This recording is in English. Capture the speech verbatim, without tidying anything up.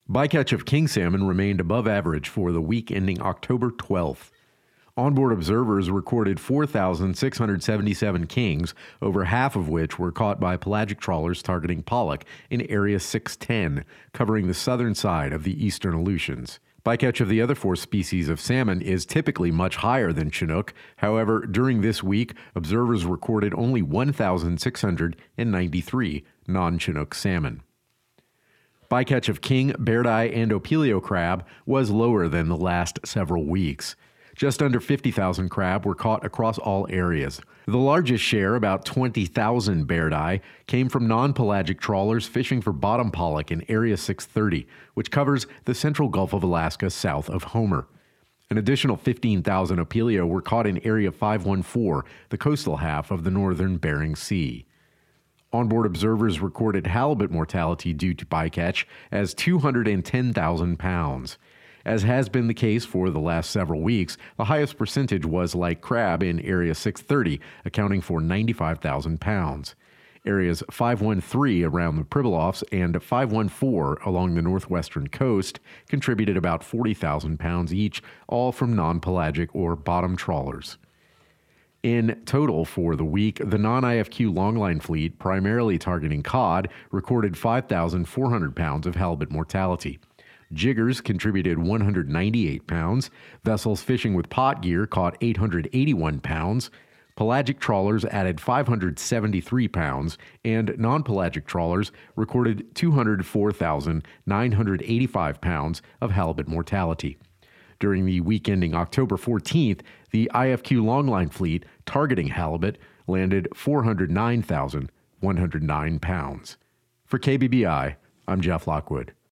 Bycatch of king salmon remained above average for the week ending October twelfth. Onboard observers recorded four thousand six hundred seventy-seven kings, over half of which were caught by pelagic trawlers targeting pollock in Area six ten, covering the southern side of the eastern Aleutians. Bycatch of the other four species of salmon is typically much higher than Chinook. However, during this week, observers recorded only one thousand six hundred ninety-three non-Chinook salmon. Bycatch of king, beardeye, and opilio crab was lower than the last several weeks. Just under fifty thousand crab were caught across all areas. The largest share, about twenty thousand beardeye, came from non-pelagic trawlers fishing for bottom pollock in Area six thirty, which covers the central Gulf of Alaska south of Homer. An additional fifteen thousand opilio were caught in Area five one four, the coastal half of the northern Bering Sea. Onboard observers recorded halibut mortality due to bycatch as two hundred ten thousand pounds. As has been the case for the last several weeks, the highest percentage was like crab in Area six thirty, accounting for ninety-five thousand pounds. Areas five one three around the Pribilofs and five one four along the northwestern coast contributed about forty thousand pounds each, all from non-pelagic or bottom trawlers. In total for the week, the non-I F Q longline fleet, primarily targeting cod, recorded five thousand four hundred pounds of halibut mortality. Jiggers contributed one hundred ninety-eight pounds. Vessels fishing with pot gear caught eight hundred eighty-one pounds. Pelagic trawlers added five hundred seventy-three pounds, and non-pelagic trawlers recorded two hundred four thousand nine hundred eighty-five pounds of halibut mortality. During the week ending October fourteenth, the I F Q longline fleet targeting halibut landed four hundred nine thousand one hundred nine pounds. For K B B I, I'm Jeff Lockwood.